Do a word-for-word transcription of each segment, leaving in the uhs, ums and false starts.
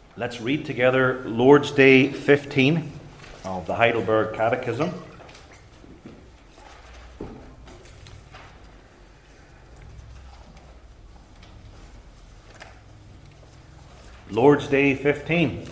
Let's read together Lord's Day fifteen of the Heidelberg Catechism. Lord's Day fifteen.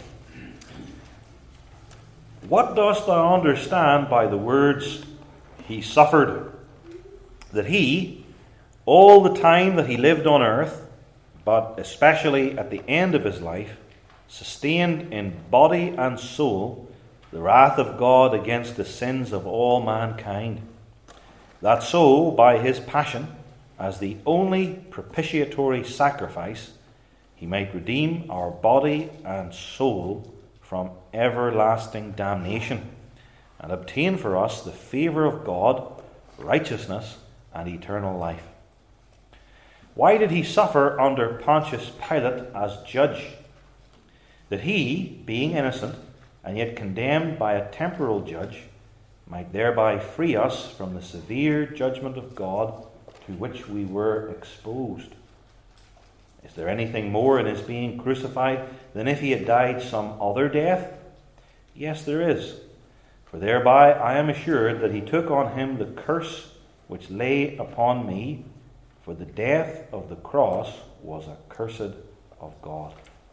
What dost thou understand by the words, he suffered? That he, all the time that he lived on earth, but especially at the end of his life, sustained in body and soul the wrath of God against the sins of all mankind, that so, by his passion, as the only propitiatory sacrifice, he might redeem our body and soul from everlasting damnation, and obtain for us the favour of God, righteousness, and eternal life. Why did he suffer under Pontius Pilate as judge? That he, being innocent, and yet condemned by a temporal judge, might thereby free us from the severe judgment of God to which we were exposed. Is there anything more in his being crucified than if he had died some other death? Yes, there is. For thereby I am assured that he took on him the curse which lay upon me, for the death of the cross was accursed of God.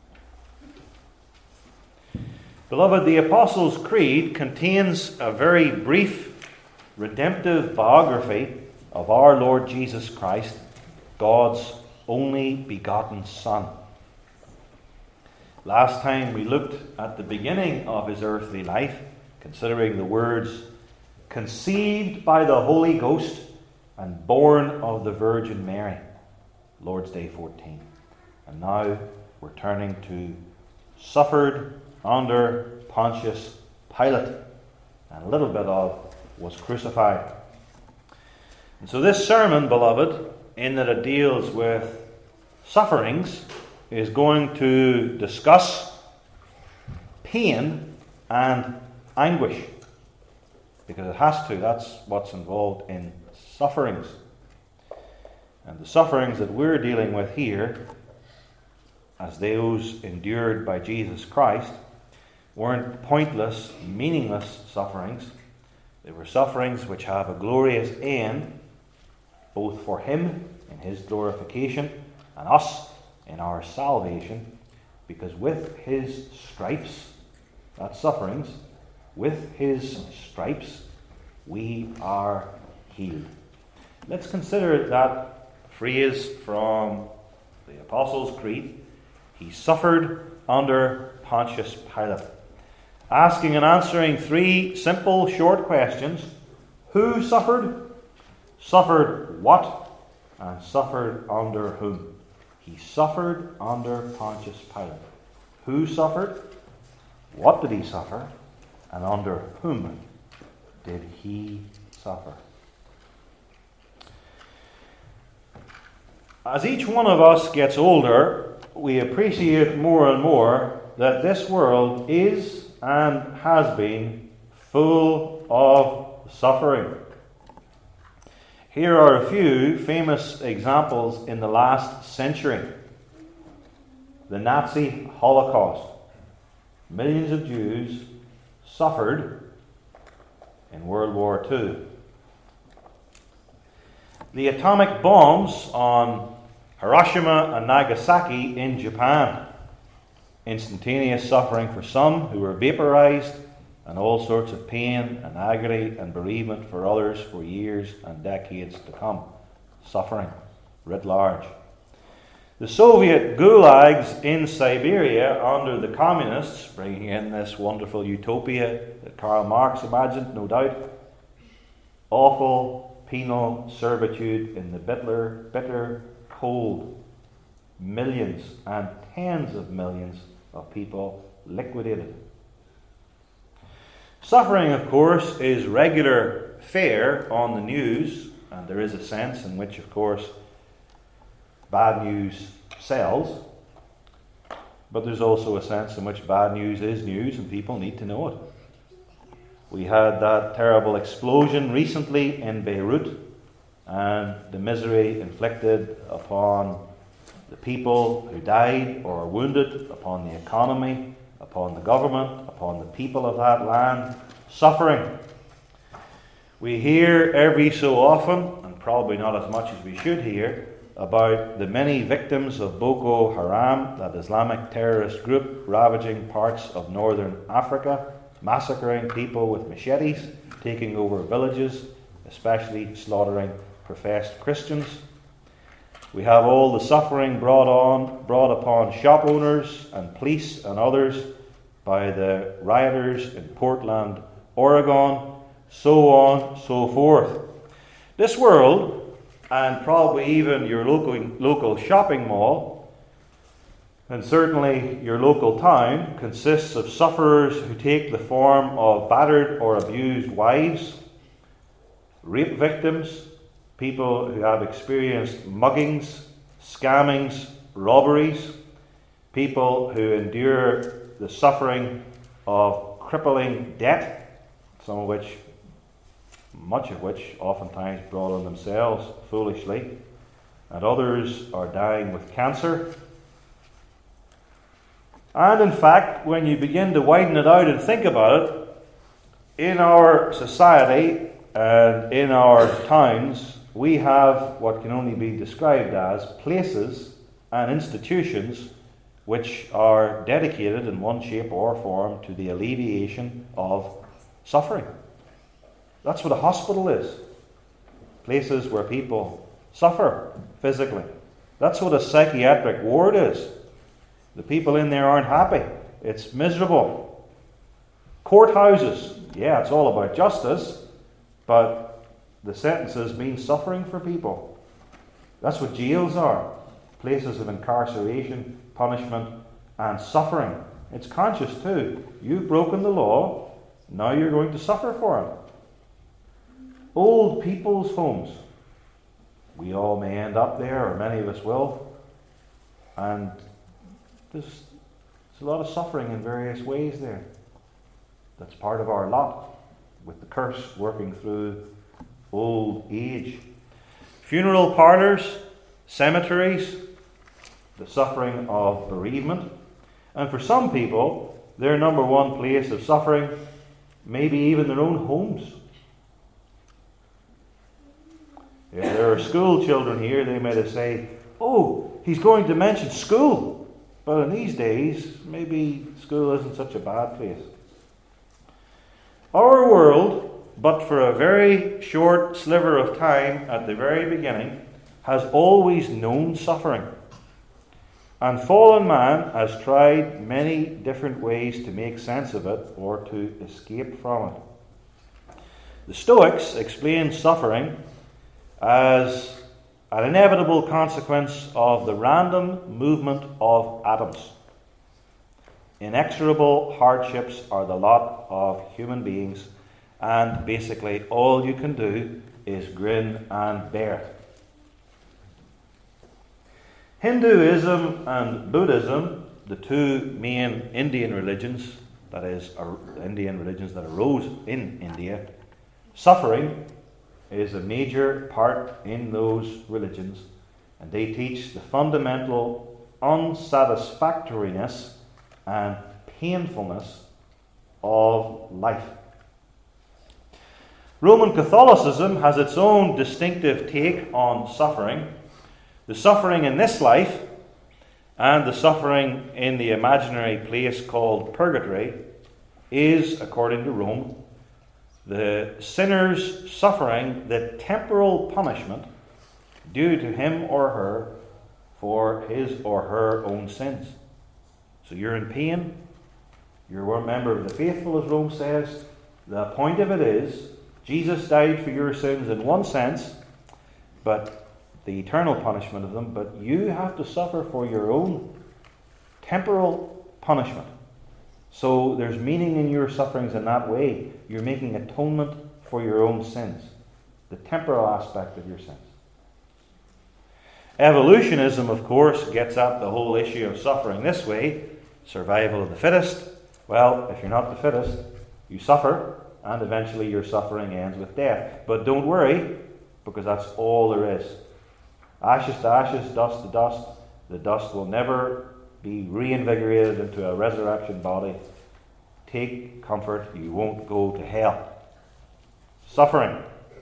Beloved, the Apostles' Creed contains a very brief, redemptive biography of our Lord Jesus Christ, God's only begotten Son. Last time we looked at the beginning of his earthly life, considering the words, conceived by the Holy Ghost and born of the Virgin Mary, Lord's Day fourteen. And now we're turning to suffered under Pontius Pilate, and a little bit of was crucified. And so this sermon, beloved, in that it deals with sufferings, is going to discuss pain and anguish. Because it has to. That's what's involved in sufferings. And the sufferings that we're dealing with here, as those endured by Jesus Christ, weren't pointless, meaningless sufferings. They were sufferings which have a glorious end, both for him in his glorification and us in our salvation, because with his stripes, that's sufferings, with his stripes we are healed. Let's consider that phrase from the Apostles' Creed. He suffered under Pontius Pilate. Asking and answering three simple, short questions. Who suffered? Suffered what? And suffered under whom? He suffered under Pontius Pilate. Who suffered? What did he suffer? And under whom did he suffer? As each one of us gets older, we appreciate more and more that this world is and has been full of suffering. Here are a few famous examples in the last century. The Nazi Holocaust. Millions of Jews suffered in World War Two. The atomic bombs on Hiroshima and Nagasaki in Japan. Instantaneous suffering for some who were vaporized, and all sorts of pain and agony and bereavement for others for years and decades to come. Suffering writ large. The Soviet gulags in Siberia under the communists, bringing in this wonderful utopia that Karl Marx imagined, no doubt. Awful penal servitude in the bitter, bitter cold. Millions and tens of millions of people liquidated. Suffering, of course, is regular fare on the news, and there is a sense in which, of course, bad news sells, but there's also a sense in which bad news is news and people need to know it. We had that terrible explosion recently in Beirut, and the misery inflicted upon the people who died or were wounded, upon the economy, upon the government, upon the people of that land, suffering. We hear every so often, and probably not as much as we should hear, about the many victims of Boko Haram, that Islamic terrorist group ravaging parts of northern Africa, massacring people with machetes, taking over villages, especially slaughtering professed Christians. We have all the suffering brought on, brought upon shop owners and police and others by the rioters in Portland, Oregon, so on, so forth. This world, and probably even your local, local shopping mall, and certainly your local town, consists of sufferers who take the form of battered or abused wives, rape victims, people who have experienced muggings, scammings, robberies, people who endure the suffering of crippling debt, some of which, much of which, oftentimes brought on themselves foolishly, and others are dying with cancer. And in fact, when you begin to widen it out and think about it, in our society and in our towns, we have what can only be described as places and institutions which are dedicated in one shape or form to the alleviation of suffering. That's what a hospital is. Places where people suffer physically. That's what a psychiatric ward is. The people in there aren't happy. It's miserable. Courthouses. Yeah, it's all about justice, but the sentences mean suffering for people. That's what jails are. Places of incarceration, punishment, and suffering. It's conscious too. You've broken the law, now you're going to suffer for it. Old people's homes. We all may end up there, or many of us will. And there's, there's a lot of suffering in various ways there. That's part of our lot, with the curse working through old age. Funeral parlours, cemeteries, the suffering of bereavement. And for some people, their number one place of suffering may be even their own homes. If there are school children here, they may say, oh, he's going to mention school. But in these days, maybe school isn't such a bad place. Our world, but for a very short sliver of time at the very beginning, has always known suffering. And fallen man has tried many different ways to make sense of it or to escape from it. The Stoics explain suffering as an inevitable consequence of the random movement of atoms. Inexorable hardships are the lot of human beings, and basically all you can do is grin and bear it. Hinduism and Buddhism, the two main Indian religions, that is, Indian religions that arose in India, suffering is a major part in those religions, and they teach the fundamental unsatisfactoriness and painfulness of life. Roman Catholicism has its own distinctive take on suffering. The suffering in this life and the suffering in the imaginary place called purgatory is, according to Rome, the sinner's suffering the temporal punishment due to him or her for his or her own sins. So you're in pain, you're a member of the faithful, as Rome says. The point of it is, Jesus died for your sins in one sense, but the eternal punishment of them, but you have to suffer for your own temporal punishment. So there's meaning in your sufferings in that way. You're making atonement for your own sins, the temporal aspect of your sins. Evolutionism, of course, gets at the whole issue of suffering this way. Survival of the fittest. Well, if you're not the fittest, you suffer, and eventually your suffering ends with death. But don't worry, because that's all there is. Ashes to ashes, dust to dust, The dust will never be reinvigorated into a resurrection body. Take comfort, you won't go to hell. Suffering.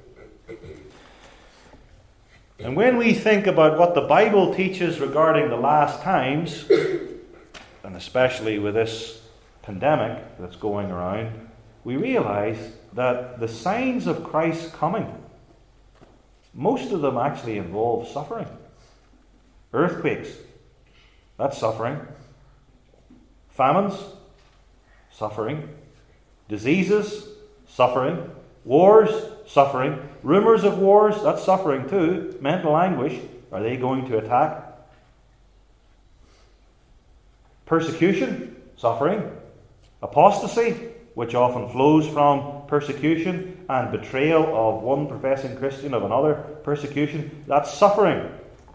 And when we think about what the Bible teaches regarding the last times, and especially with this pandemic that's going around, we realize that the signs of Christ's coming, most of them actually involve suffering. Earthquakes, that's suffering. Famines, suffering. Diseases, suffering. Wars, suffering. Rumors of wars, that's suffering too. Mental anguish, are they going to attack? Persecution, suffering. Apostasy, which often flows from persecution, and betrayal of one professing Christian of another, persecution, that's suffering.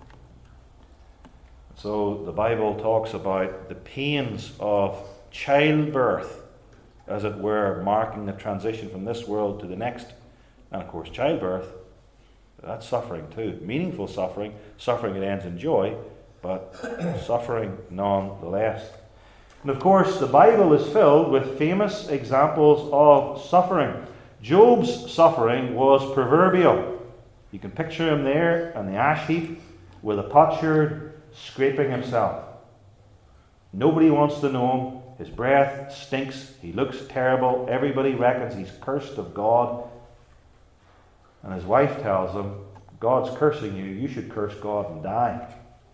So the Bible talks about the pains of childbirth, as it were, marking the transition from this world to the next. And of course, childbirth, that's suffering too. Meaningful suffering, suffering that ends in joy, but suffering nonetheless. And of course, the Bible is filled with famous examples of suffering. Job's suffering was proverbial. You can picture him there on the ash heap with a potsherd scraping himself. Nobody wants to know him. His breath stinks. He looks terrible. Everybody reckons he's cursed of God. And his wife tells him, God's cursing you. You should curse God and die.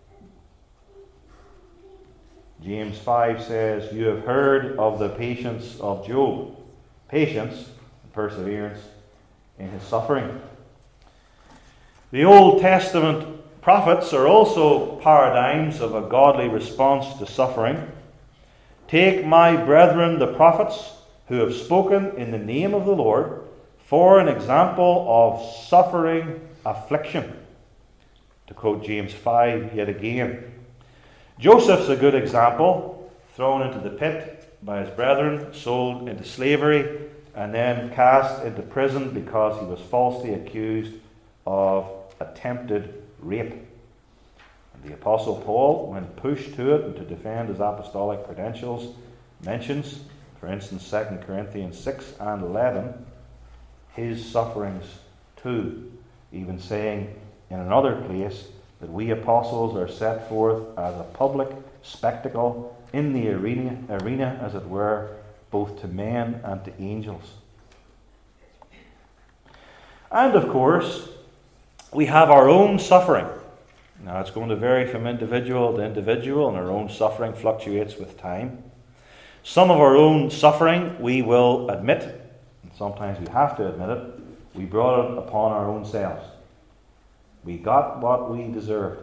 James five says, you have heard of the patience of Job. Patience and perseverance in his suffering. The Old Testament prophets are also paradigms of a godly response to suffering. Take my brethren the prophets who have spoken in the name of the Lord for an example of suffering affliction. To quote James five yet again. Joseph's a good example, thrown into the pit by his brethren, sold into slavery, and then cast into prison because he was falsely accused of attempted rape. And the Apostle Paul, when pushed to it and to defend his apostolic credentials, mentions, for instance, Second Corinthians six and eleven, his sufferings too, even saying in another place that we apostles are set forth as a public spectacle in the arena, arena, as it were, both to men and to angels. And of course, we have our own suffering. Now, it's going to vary from individual to individual, and our own suffering fluctuates with time. Some of our own suffering we will admit, and sometimes we have to admit it, we brought it upon our own selves. We got what we deserved.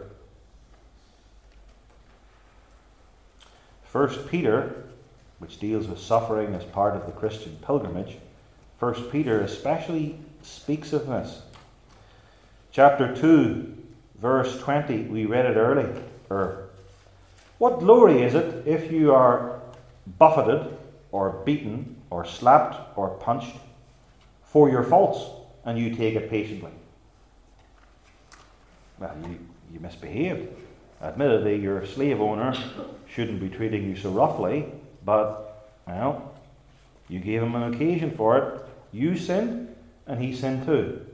First Peter, which deals with suffering as part of the Christian pilgrimage, First Peter especially speaks of this. Chapter two, verse twenty, we read it earlier. What glory is it if you are buffeted or beaten or slapped or punched for your faults, and you take it patiently? Well, you, you misbehaved. Admittedly, your slave owner shouldn't be treating you so roughly, but, well, you gave him an occasion for it. You sinned, and he sinned too.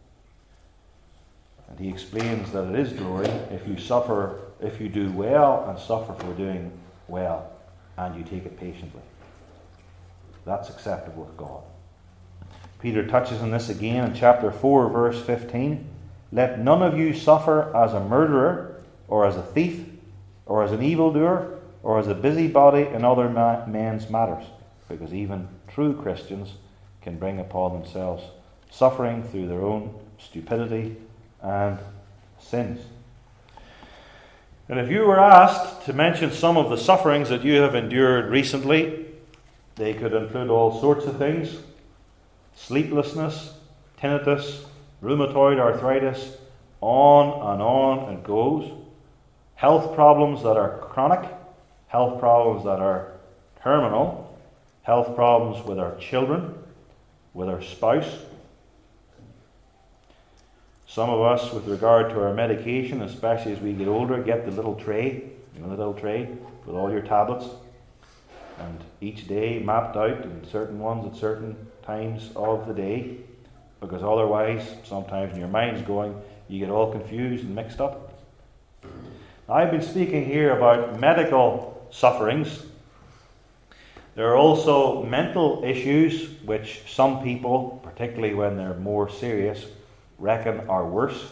And he explains that it is glory if you suffer, if you do well and suffer for doing well, and you take it patiently. That's acceptable with God. Peter touches on this again in chapter four, verse fifteen. Let none of you suffer as a murderer, or as a thief, or as an evildoer, or as a busybody in other ma- men's matters, because even true Christians can bring upon themselves suffering through their own stupidity and sins. And if you were asked to mention some of the sufferings that you have endured recently, they could include all sorts of things: sleeplessness, tinnitus, rheumatoid arthritis, on and on it goes. Health problems that are chronic, health problems that are terminal, health problems with our children, with our spouse. Some of us, with regard to our medication, especially as we get older, get the little tray, you know, the little tray with all your tablets, and each day mapped out, and certain ones at certain times of the day, because otherwise, sometimes when your mind's going, you get all confused and mixed up. Now, I've been speaking here about medical sufferings. There are also mental issues which some people, particularly when they're more serious, reckon are worse.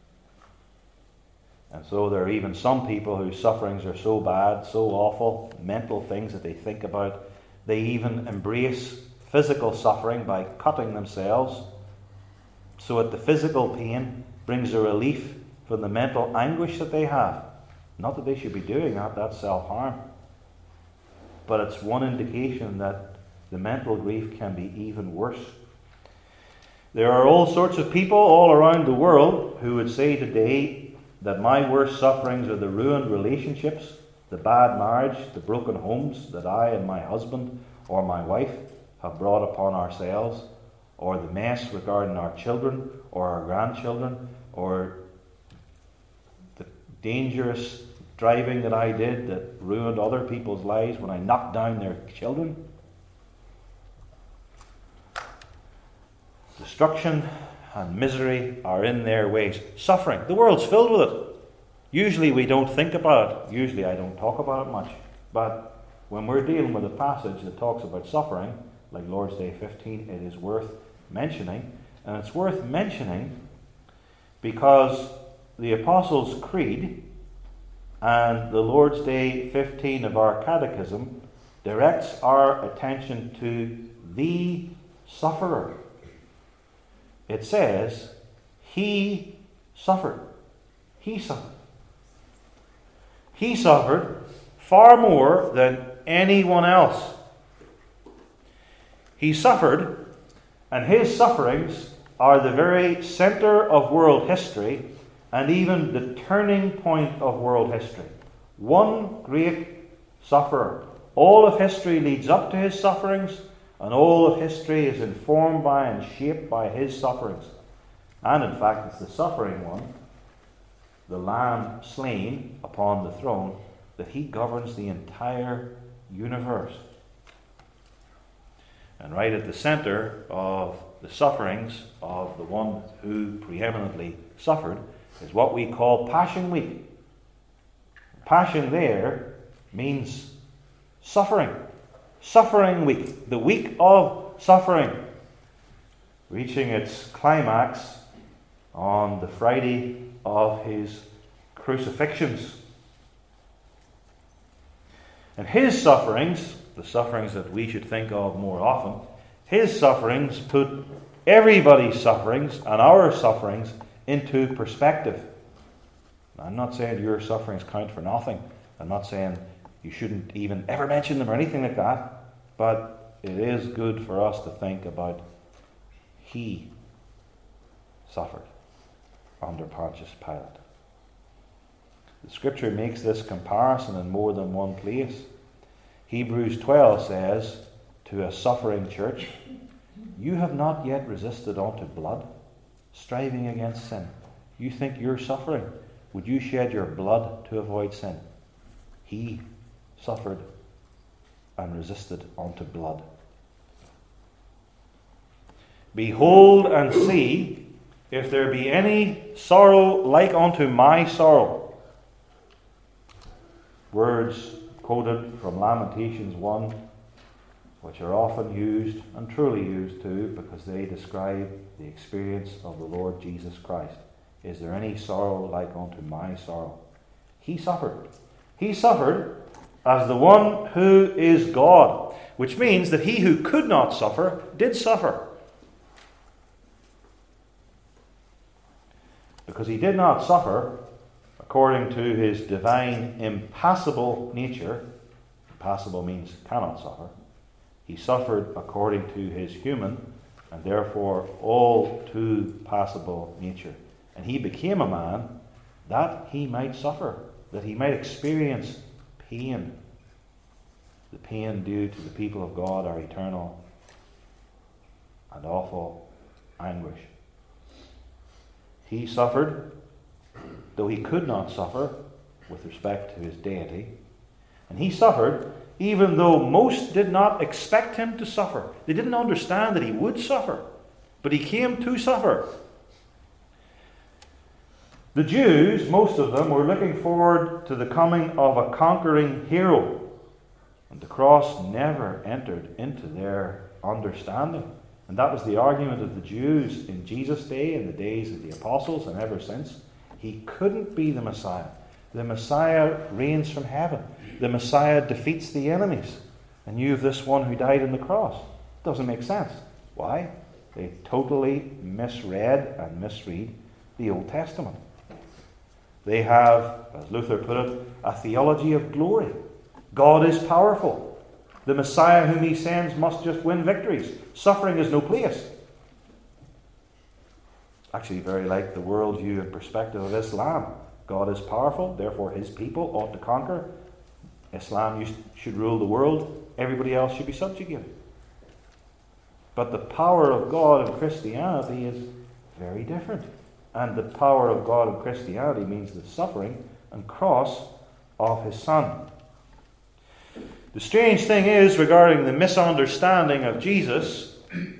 And so there are even some people whose sufferings are so bad, so awful, mental things that they think about, they even embrace physical suffering by cutting themselves, so that the physical pain brings a relief from the mental anguish that they have. Not that they should be doing that, that's self-harm. But it's one indication that the mental grief can be even worse. There are all sorts of people all around the world who would say today that my worst sufferings are the ruined relationships, the bad marriage, the broken homes that I and my husband or my wife have brought upon ourselves, or the mess regarding our children or our grandchildren, or the dangerous driving that I did that ruined other people's lives when I knocked down their children. Destruction and misery are in their ways. Suffering. The world's filled with it. Usually we don't think about it. Usually I don't talk about it much. But when we're dealing with a passage that talks about suffering, like Lord's Day fifteen, it is worth mentioning. And it's worth mentioning because the Apostles' Creed and the Lord's Day fifteen of our Catechism directs our attention to the sufferer. It says, He suffered. He suffered. He suffered far more than anyone else. He suffered, and His sufferings are the very center of world history and even the turning point of world history. One great sufferer. All of history leads up to His sufferings, and all of history is informed by and shaped by His sufferings. And in fact, it's the suffering one, the Lamb slain upon the throne, that He governs the entire universe. And right at the center of the sufferings of the one who preeminently suffered is what we call Passion Week. Passion there means suffering. Suffering week. The week of suffering. Reaching its climax on the Friday of His crucifixions. And His sufferings, the sufferings that we should think of more often, His sufferings put everybody's sufferings and our sufferings into perspective. I'm not saying your sufferings count for nothing. I'm not saying you shouldn't even ever mention them or anything like that. But it is good for us to think about He suffered under Pontius Pilate. The Scripture makes this comparison in more than one place. Hebrews twelve says to a suffering church, you have not yet resisted unto blood, striving against sin. You think you're suffering. Would you shed your blood to avoid sin? He suffered and resisted unto blood. Behold and see if there be any sorrow like unto my sorrow. Words quoted from Lamentations one, which are often used and truly used too, because they describe the experience of the Lord Jesus Christ. Is there any sorrow like unto my sorrow? He suffered. He suffered as the one who is God, which means that He who could not suffer did suffer. Because He did not suffer according to His divine impassible nature. Impassible means cannot suffer. He suffered according to His human and therefore all too passible nature. And He became a man that He might suffer, that He might experience pain. The pain due to the people of God are eternal and awful anguish. He suffered, though he could not suffer, with respect to his deity. And he suffered, even though most did not expect him to suffer. They didn't understand that he would suffer, but he came to suffer. The Jews, most of them, were looking forward to the coming of a conquering hero. And the cross never entered into their understanding. And that was the argument of the Jews in Jesus' day, in the days of the apostles, and ever since. He couldn't be the Messiah. The Messiah reigns from heaven. The Messiah defeats the enemies. And you have this one who died on the cross. It doesn't make sense. Why? They totally misread and misread the Old Testament. They have, as Luther put it, a theology of glory. God is powerful. The Messiah whom he sends must just win victories. Suffering is no place. Actually, very like the worldview and perspective of Islam. God is powerful, therefore his people ought to conquer. Islam should rule the world. Everybody else should be subjugated. But the power of God in Christianity is very different. And the power of God in Christianity means the suffering and cross of his Son. The strange thing is, regarding the misunderstanding of Jesus,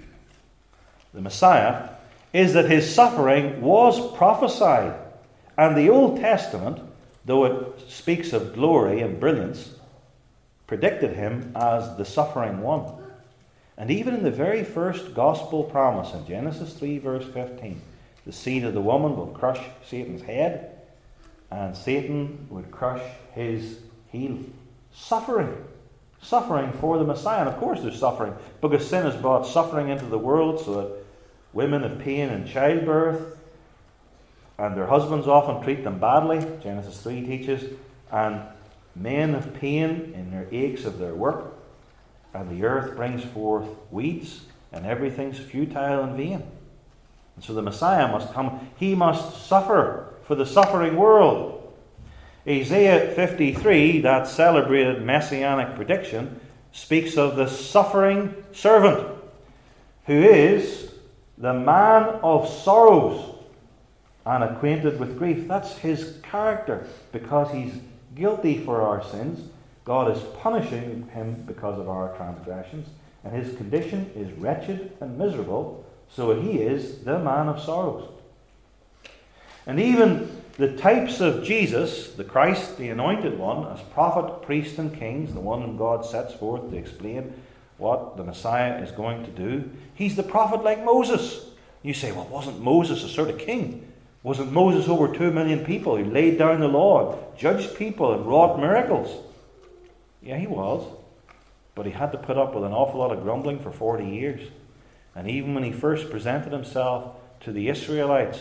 the Messiah, is that his suffering was prophesied. And the Old Testament, though it speaks of glory and brilliance, predicted him as the suffering one. And even in the very first gospel promise in Genesis three verse fifteen, the seed of the woman will crush Satan's head, and Satan would crush his heel. Suffering. Suffering for the Messiah. And of course there's suffering, because sin has brought suffering into the world, so that women have pain in childbirth, and their husbands often treat them badly, Genesis three teaches, and men have pain in their aches of their work, and the earth brings forth weeds, and everything's futile and vain. And so the Messiah must come. He must suffer for the suffering world. Isaiah fifty-three, that celebrated messianic prediction, speaks of the suffering servant, who is the man of sorrows and acquainted with grief. That's his character. Because he's guilty for our sins, God is punishing him because of our transgressions, and his condition is wretched and miserable, so he is the man of sorrows. And even the types of Jesus, the Christ, the Anointed One, as prophet, priest, and king, the one whom God sets forth to explain what the Messiah is going to do, he's the prophet like Moses. You say, well, wasn't Moses a sort of king? Wasn't Moses over two million people who laid down the law, judged people, and wrought miracles? Yeah, he was. But he had to put up with an awful lot of grumbling for forty years. And even when he first presented himself to the Israelites,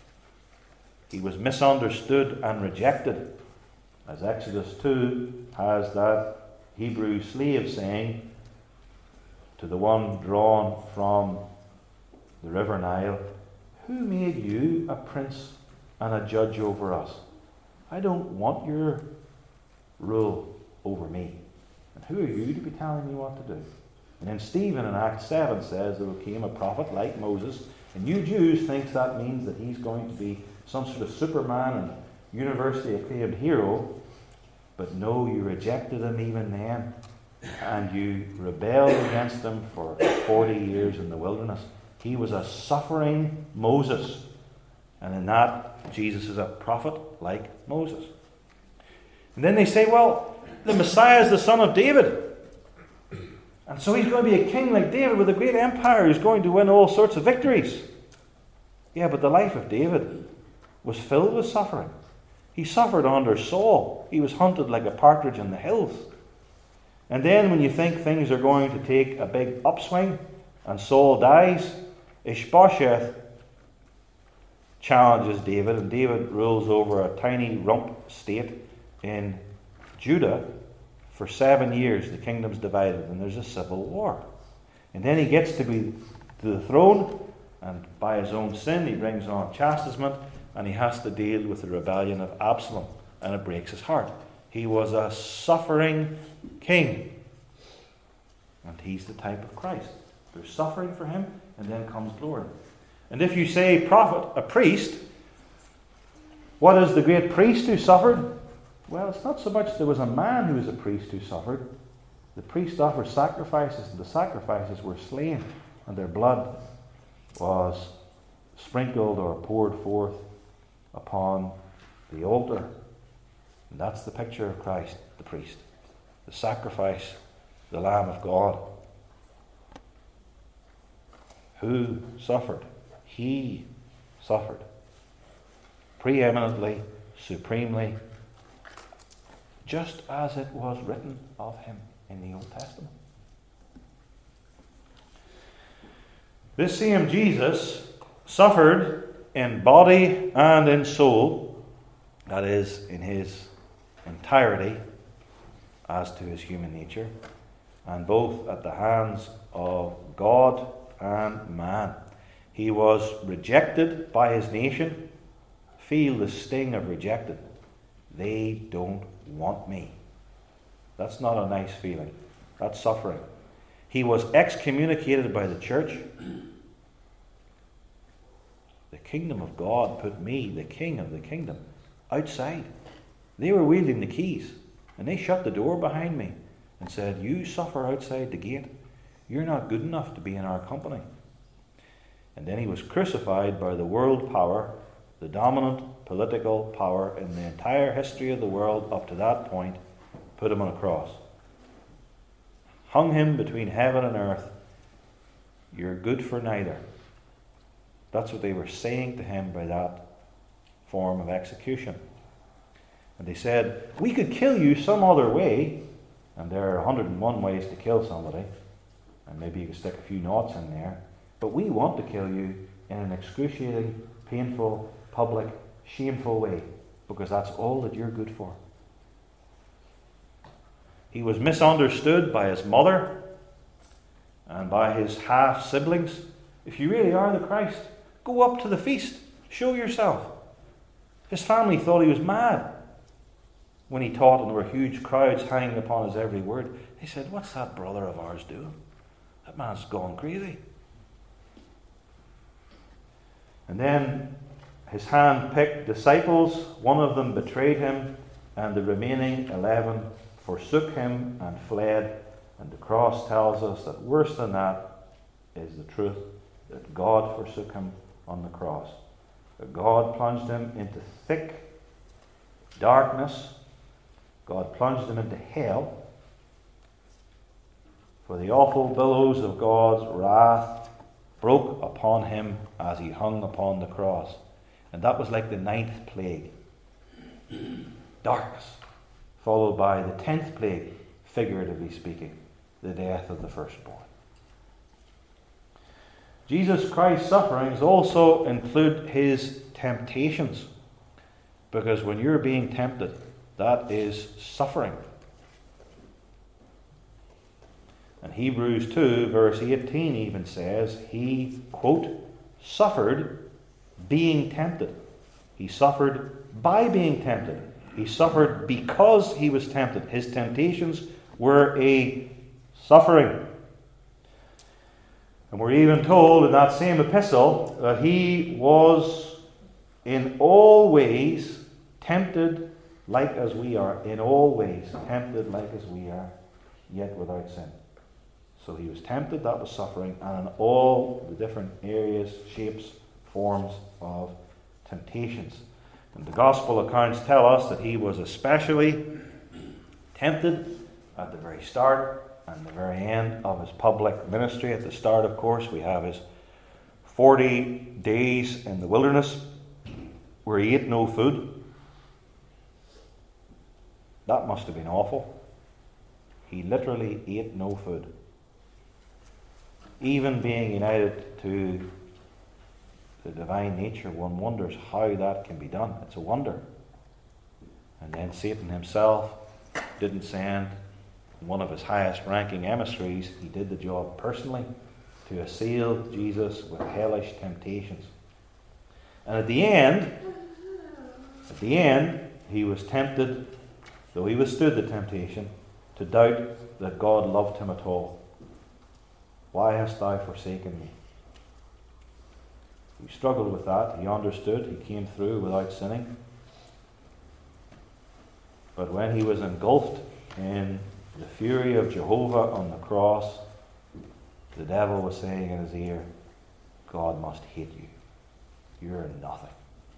he was misunderstood and rejected. As Exodus two has that Hebrew slave saying to the one drawn from the river Nile, "Who made you a prince and a judge over us? I don't want your rule over me. And who are you to be telling me what to do?" And then Stephen in Acts seven says there came a prophet like Moses, and you Jews think that means that he's going to be some sort of Superman and universally acclaimed hero. But no, you rejected him even then, and you rebelled against him for forty years in the wilderness. He was a suffering Moses, and in that Jesus is a prophet like Moses. And then they say, well, the Messiah is the son of David, and so he's going to be a king like David with a great empire who's going to win all sorts of victories. Yeah, but the life of David was filled with suffering. He suffered under Saul. He was hunted like a partridge in the hills. And then when you think things are going to take a big upswing and Saul dies, Ishbosheth challenges David, and David rules over a tiny rump state in Judah. For seven years the kingdom's divided, and there's a civil war. And then he gets to be to the throne, and by his own sin he brings on chastisement, and he has to deal with the rebellion of Absalom, and it breaks his heart. He was a suffering king, and he's the type of Christ. There's suffering for him, and then comes glory. And if you say prophet, a priest, What is the great priest who suffered? Well, it's not so much there was a man who was a priest who suffered. The priest offered sacrifices, and the sacrifices were slain, and their blood was sprinkled or poured forth upon the altar. And that's the picture of Christ, the priest. The sacrifice, the Lamb of God. Who suffered? He suffered. Preeminently, supremely, just as it was written of him in the Old Testament. This same Jesus suffered in body and in soul, that is, in his entirety as to his human nature, and both at the hands of God and man. He was rejected by his nation. Feel the sting of rejected. They don't want me. That's not a nice feeling. That's suffering. He was excommunicated by the church. The kingdom of God put me, the king of the kingdom, outside. They were wielding the keys, and they shut the door behind me and said, you suffer outside the gate. You're not good enough to be in our company. And then he was crucified by the world power, the dominant political power in the entire history of the world up to that point, put him on a cross. Hung him between heaven and earth. You're good for neither. That's what they were saying to him by that form of execution. And they said, we could kill you some other way. And there are one hundred and one ways to kill somebody. And maybe you could stick a few knots in there. But we want to kill you in an excruciating, painful, public, shameful way. Because that's all that you're good for. He was misunderstood by his mother and by his half-siblings. If you really are the Christ, go up to the feast. Show yourself. His family thought he was mad when he taught, and there were huge crowds hanging upon his every word. They said, what's that brother of ours doing? That man's gone crazy. And then his hand-picked disciples, one of them betrayed him, and the remaining eleven forsook him and fled. And the cross tells us that worse than that is the truth, that God forsook him on the cross. That God plunged him into thick darkness. God plunged him into hell. For the awful billows of God's wrath broke upon him as he hung upon the cross. And that was like the ninth plague. Darkness. Followed by the tenth plague, figuratively speaking, the death of the firstborn. Jesus Christ's sufferings also include his temptations. Because when you're being tempted, that is suffering. And Hebrews two, verse eighteen even says, he, quote, suffered being tempted. He suffered by being tempted. He suffered because he was tempted. His temptations were a suffering. And we're even told in that same epistle that he was in all ways tempted like as we are. In all ways tempted like as we are, yet without sin. So he was tempted, that was suffering, and in all the different areas, shapes, forms of temptations. And the gospel accounts tell us that he was especially tempted at the very start and the very end of his public ministry. At the start, of course, we have his forty days in the wilderness where he ate no food. That must have been awful. He literally ate no food. Even being united to the divine nature, one wonders how that can be done. It's a wonder. And then Satan himself didn't send one of his highest ranking emissaries. He did the job personally to assail Jesus with hellish temptations. And at the end, at the end, he was tempted, though he withstood the temptation, to doubt that God loved him at all. Why hast thou forsaken me? He struggled with that. He understood. He came through without sinning. But when he was engulfed in the fury of Jehovah on the cross, the devil was saying in his ear, God must hate you. You're nothing.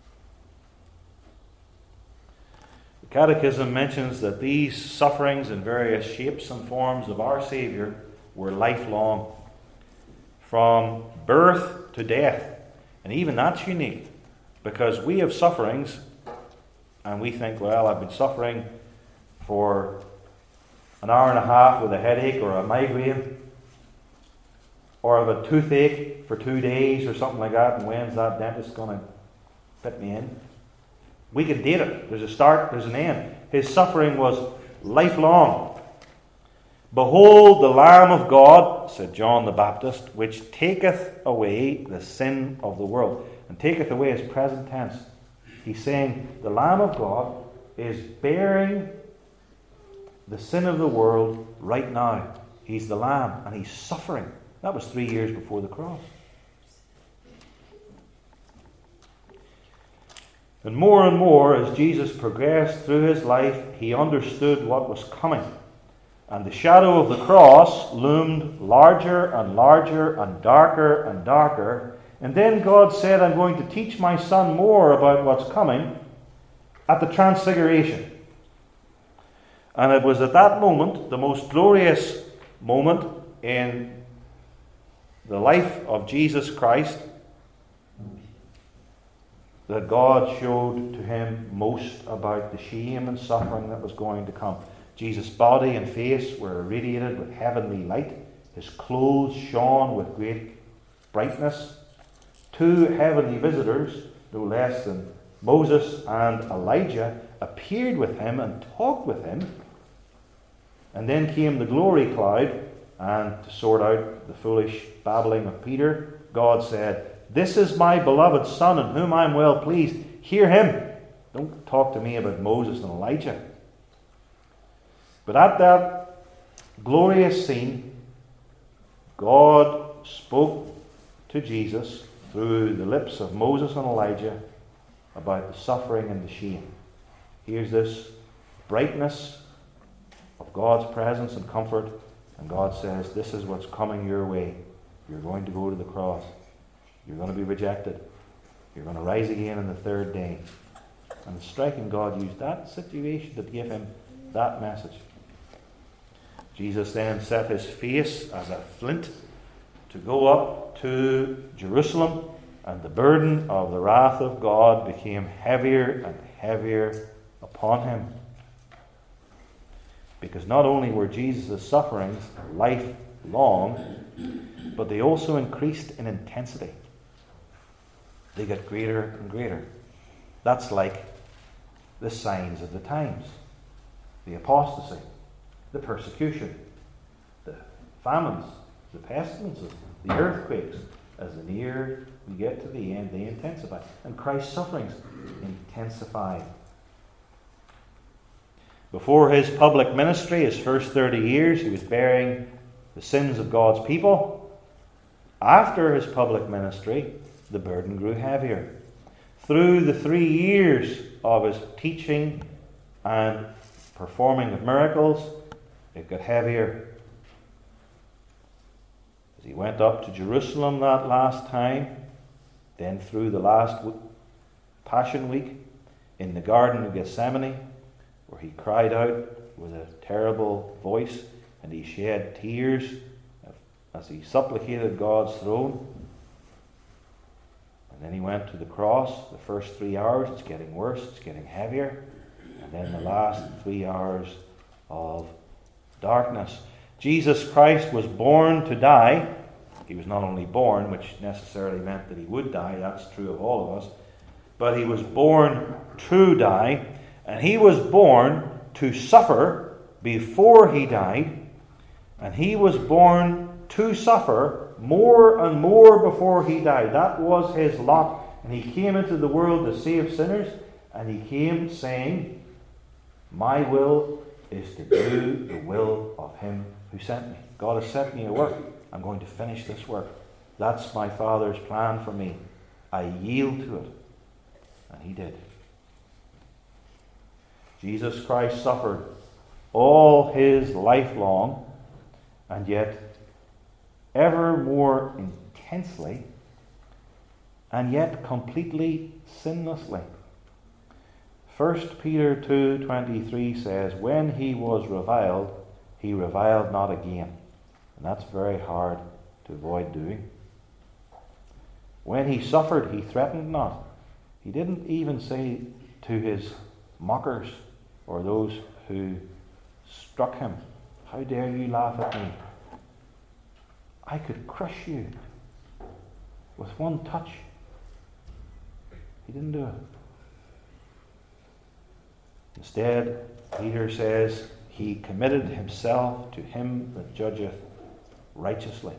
The Catechism mentions that these sufferings in various shapes and forms of our Saviour were lifelong, from birth to death. And even that's unique, because we have sufferings and we think, well, I've been suffering for an hour and a half with a headache or a migraine, or I've a toothache for two days or something like that, and when's that dentist going to fit me in? We can date it. There's a start, there's an end. His suffering was lifelong. Behold the Lamb of God, said John the Baptist, which taketh away the sin of the world. And taketh away is present tense. He's saying the Lamb of God is bearing the sin of the world right now. He's the Lamb, and he's suffering. That was three years before the cross. And more and more, as Jesus progressed through his life, he understood what was coming. And the shadow of the cross loomed larger and larger and darker and darker. And then God said, I'm going to teach my son more about what's coming at the Transfiguration. And it was at that moment, the most glorious moment in the life of Jesus Christ, that God showed to him most about the shame and suffering that was going to come. Jesus' body and face were irradiated with heavenly light. His clothes shone with great brightness. Two heavenly visitors, no less than Moses and Elijah, appeared with him and talked with him. And then came the glory cloud, and to sort out the foolish babbling of Peter, God said, This is my beloved Son, in whom I am well pleased. Hear him. Don't talk to me about Moses and Elijah. But at that glorious scene, God spoke to Jesus through the lips of Moses and Elijah about the suffering and the shame. Here's this brightness of God's presence and comfort, and God says, this is what's coming your way. You're going to go to the cross. You're going to be rejected. You're going to rise again on the third day. And it's striking God used that situation to give him that message. Jesus then set his face as a flint to go up to Jerusalem, and the burden of the wrath of God became heavier and heavier upon him. Because not only were Jesus' sufferings lifelong, but they also increased in intensity. They got greater and greater. That's like the signs of the times. The apostasy, the persecution, the famines, the pestilences, the earthquakes. As the nearer we get to the end, they intensify. And Christ's sufferings intensified. Before his public ministry, his first thirty years, he was bearing the sins of God's people. After his public ministry, the burden grew heavier. Through the three years of his teaching and performing of miracles, it got heavier. As he went up to Jerusalem that last time, then through the last Passion Week in the Garden of Gethsemane, where he cried out with a terrible voice and he shed tears as he supplicated God's throne. And then he went to the cross. The first three hours, it's getting worse, it's getting heavier. And then the last three hours of darkness. Jesus Christ was born to die. He was not only born, which necessarily meant that he would die, that's true of all of us, but he was born to die. And he was born to suffer before he died. And he was born to suffer more and more before he died. That was his lot. And he came into the world to save sinners. And he came saying, my will is to do the will of him who sent me. God has sent me a work. I'm going to finish this work. That's my Father's plan for me. I yield to it. And he did. Jesus Christ suffered all his life long, and yet ever more intensely, and yet completely sinlessly. First Peter two twenty-three says, when he was reviled, he reviled not again. And that's very hard to avoid doing. When he suffered, he threatened not. He didn't even say to his mockers or those who struck him, how dare you laugh at me? I could crush you with one touch. He didn't do it. Instead, Peter says, he committed himself to him that judgeth righteously.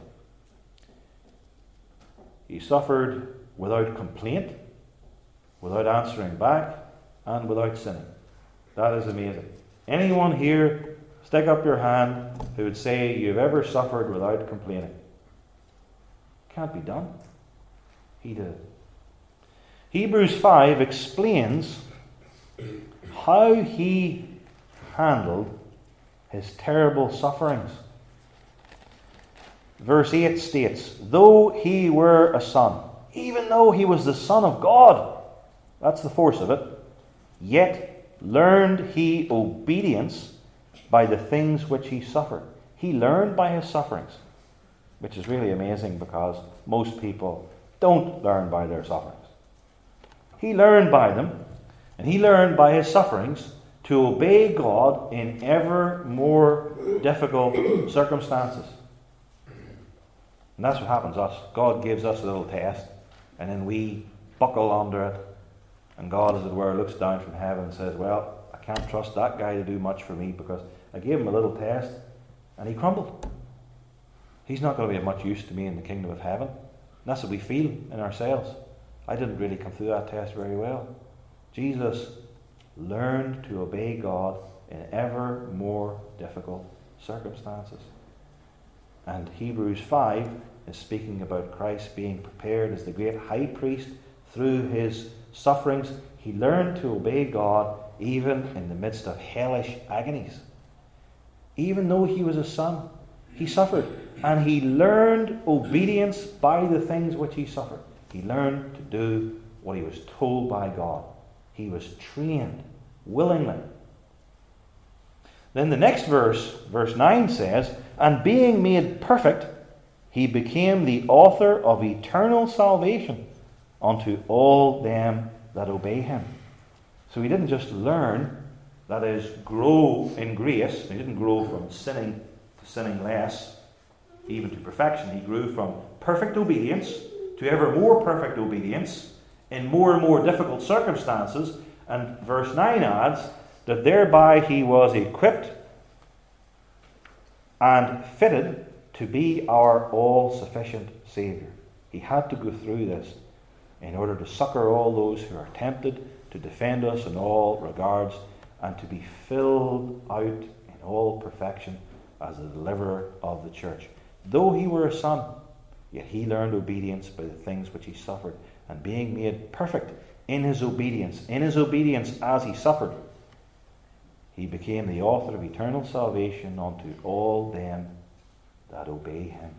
He suffered without complaint, without answering back, and without sinning. That is amazing. Anyone here, stick up your hand, who would say you've ever suffered without complaining? Can't be done. He did. Hebrews five explains how he handled his terrible sufferings. Verse eight states, though he were a son, even though he was the Son of God, that's the force of it, yet learned he obedience by the things which he suffered. He learned by his sufferings, which is really amazing because most people don't learn by their sufferings. He learned by them, and he learned by his sufferings to obey God in ever more difficult circumstances. And that's what happens to us. God gives us a little test, and then we buckle under it, and God, as it were, looks down from heaven and says, well, I can't trust that guy to do much for me because I gave him a little test, and he crumbled. He's not going to be of much use to me in the kingdom of heaven. And that's what we feel in ourselves. I didn't really come through that test very well. Jesus learned to obey God in ever more difficult circumstances. And Hebrews five is speaking about Christ being prepared as the great high priest through his sufferings. He learned to obey God even in the midst of hellish agonies. Even though he was a son, he suffered. And he learned obedience by the things which he suffered. He learned to do what he was told by God. He was trained willingly. Then the next verse, verse nine says, and being made perfect, he became the author of eternal salvation unto all them that obey him. So he didn't just learn, that is, grow in grace. He didn't grow from sinning to sinning less, even to perfection. He grew from perfect obedience to ever more perfect obedience in more and more difficult circumstances. And verse nine adds that thereby he was equipped and fitted to be our all-sufficient Saviour. He had to go through this in order to succour all those who are tempted, to defend us in all regards, and to be filled out in all perfection as the deliverer of the church. Though he were a son, yet he learned obedience by the things which he suffered, and being made perfect in his obedience, in his obedience as he suffered, he became the author of eternal salvation unto all them that obey him.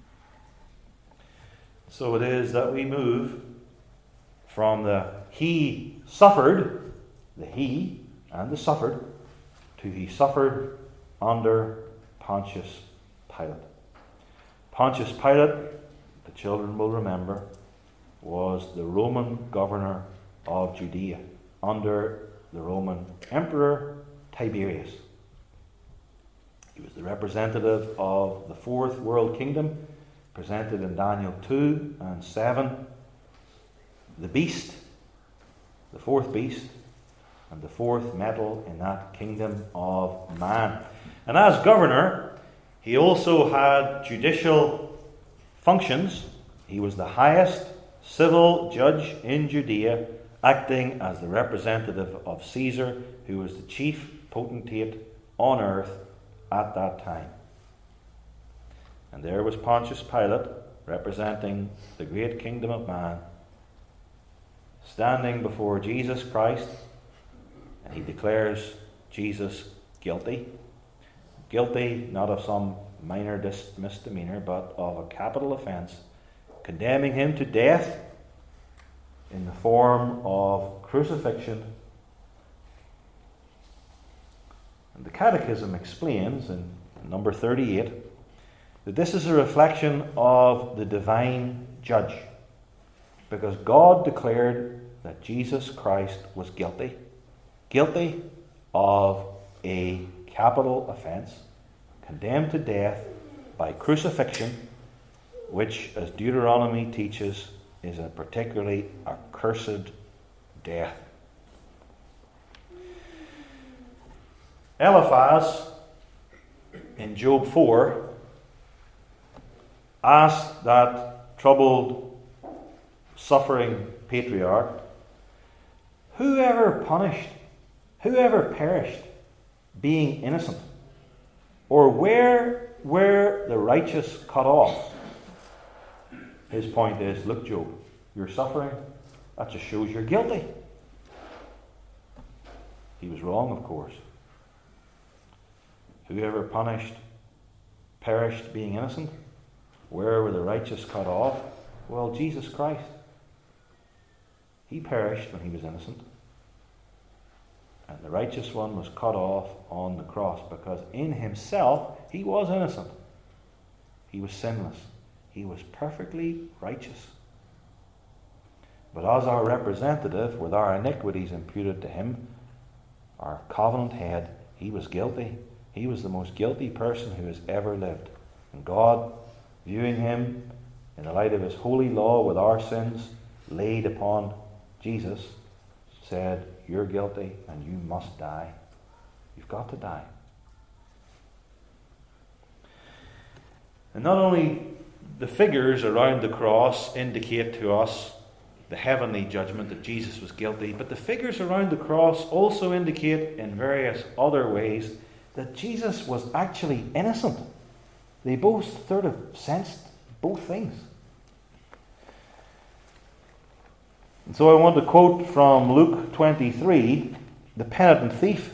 So it is that we move from the he suffered, the he and the suffered, to he suffered under Pontius Pilate. Pontius Pilate, the children will remember, was the Roman governor of Judea under the Roman Emperor Tiberius. He was the representative of the fourth world kingdom, presented in Daniel two and seven. The beast, the fourth beast, and the fourth metal in that kingdom of man. And as governor, he also had judicial functions. He was the highest civil judge in Judea, acting as the representative of Caesar, who was the chief potentate on earth at that time. And there was Pontius Pilate, representing the great kingdom of man, standing before Jesus Christ, And he declares Jesus guilty. Guilty not of some minor dis- misdemeanor, but of a capital offence, condemning him to death in the form of crucifixion. And the Catechism explains in number thirty-eight that this is a reflection of the divine judge, because God declared that Jesus Christ was guilty, guilty of a capital offence, condemned to death by crucifixion, which, as Deuteronomy teaches, is a particularly accursed death. Eliphaz, in Job four, asked that troubled, suffering patriarch, whoever punished, whoever perished, being innocent, or where were the righteous cut off? His point is, look, Job, you're suffering. That just shows you're guilty. He was wrong, of course. Whoever punished, perished, being innocent. Where were the righteous cut off? Well, Jesus Christ. He perished when he was innocent. And the righteous one was cut off on the cross, because in himself he was innocent. He was sinless. He was perfectly righteous. But as our representative, with our iniquities imputed to him, our covenant head, he was guilty. He was the most guilty person who has ever lived. And God, viewing him in the light of his holy law with our sins laid upon Jesus, said, you're guilty and you must die. You've got to die. And not only the figures around the cross indicate to us the heavenly judgment that Jesus was guilty, but the figures around the cross also indicate in various other ways that Jesus was actually innocent. They both sort of sensed both things. And so I want to quote from Luke twenty-three, the penitent thief.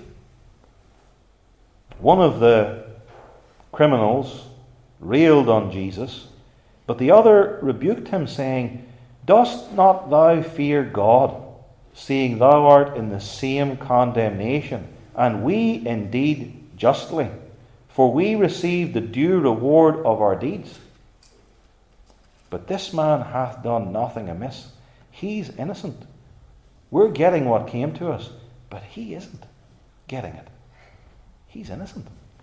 One of the criminals railed on Jesus, but the other rebuked him, saying, dost not thou fear God, seeing thou art in the same condemnation, and we indeed justly? For we receive the due reward of our deeds. But this man hath done nothing amiss. He's innocent. We're getting what came to us, but he isn't getting it. He's innocent.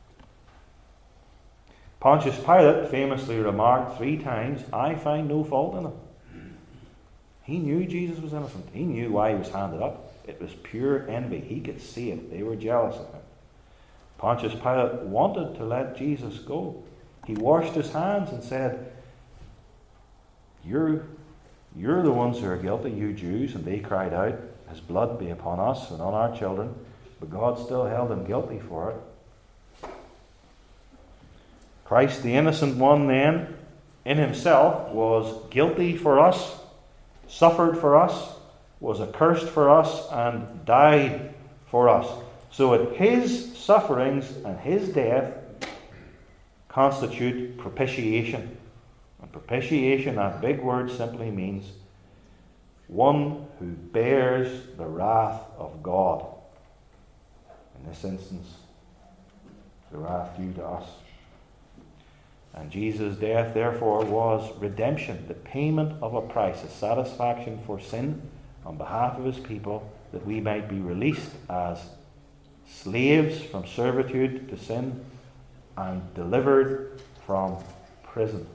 Pontius Pilate famously remarked three times, I find no fault in him. He knew Jesus was innocent. He knew why he was handed up. It was pure envy. He could see it. They were jealous of him. Pontius Pilate wanted to let Jesus go. He washed his hands and said, You're, you're the ones who are guilty, you Jews. And they cried out, his blood be upon us and on our children. But God still held him guilty for it. Christ, the innocent one, then, in himself, was guilty for us, suffered for us, was accursed for us, and died for us. So that his sufferings and his death constitute propitiation. And propitiation, that big word, simply means one who bears the wrath of God. In this instance, the wrath due to us. And Jesus' death, therefore, was redemption, the payment of a price, a satisfaction for sin on behalf of his people, that we might be released as slaves from servitude to sin and delivered from prison.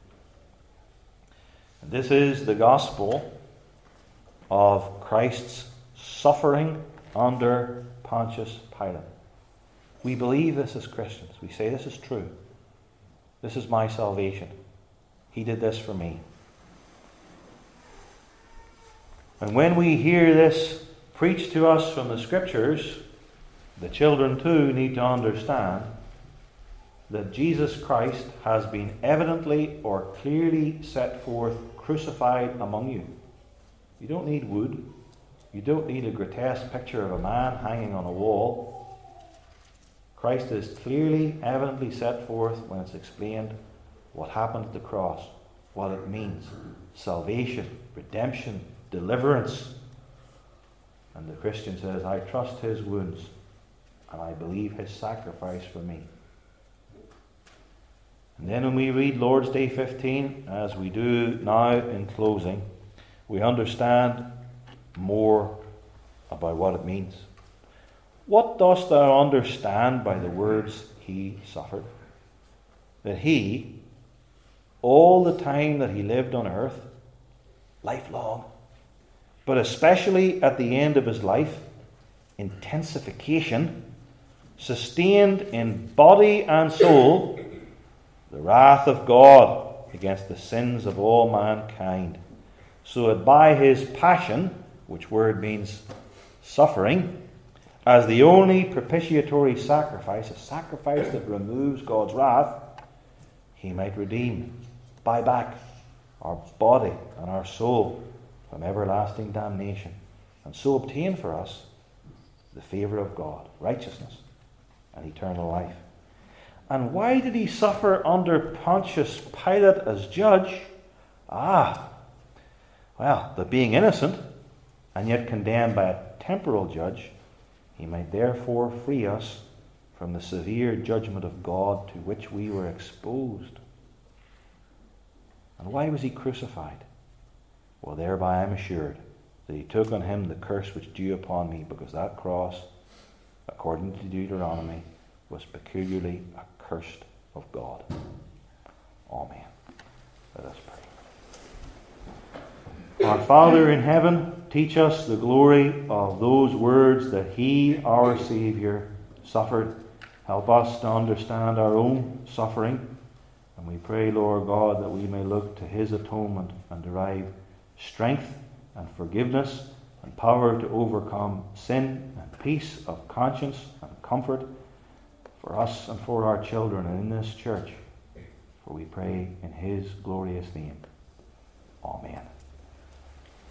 And this is the gospel of Christ's suffering under Pontius Pilate. We believe this as Christians. We say this is true. This is my salvation. He did this for me. And when we hear this preached to us from the Scriptures, the children too need to understand that Jesus Christ has been evidently or clearly set forth crucified among you. You don't need wood. You don't need a grotesque picture of a man hanging on a wall. Christ is clearly, evidently set forth when it's explained what happened at the cross, what it means. Salvation, redemption, deliverance. And the Christian says, I trust his wounds and I believe his sacrifice for me. And then when we read Lord's Day fifteen, as we do now in closing, we understand more about what it means. What dost thou understand by the words he suffered? That he, all the time that he lived on earth, lifelong, but especially at the end of his life, intensification, sustained in body and soul the wrath of God against the sins of all mankind, so that by his passion, which word means suffering, as the only propitiatory sacrifice, a sacrifice that removes God's wrath, he might redeem, buy back our body and our soul from everlasting damnation, and so obtain for us the favour of God, righteousness, and eternal life. And why did he suffer under Pontius Pilate as judge? Ah, well, that being innocent and yet condemned by a temporal judge, he might therefore free us from the severe judgment of God to which we were exposed. And why was he crucified? Well, thereby I am assured that he took on him the curse which due upon me, because that cross, according to Deuteronomy, was peculiarly accursed of God. Amen. Let us pray. Our Father in heaven, teach us the glory of those words that he, our Saviour, suffered. Help us to understand our own suffering. And we pray, Lord God, that we may look to his atonement and derive strength and forgiveness and power to overcome sin and peace of conscience and comfort for us and for our children and in this church. For we pray in his glorious name. Amen.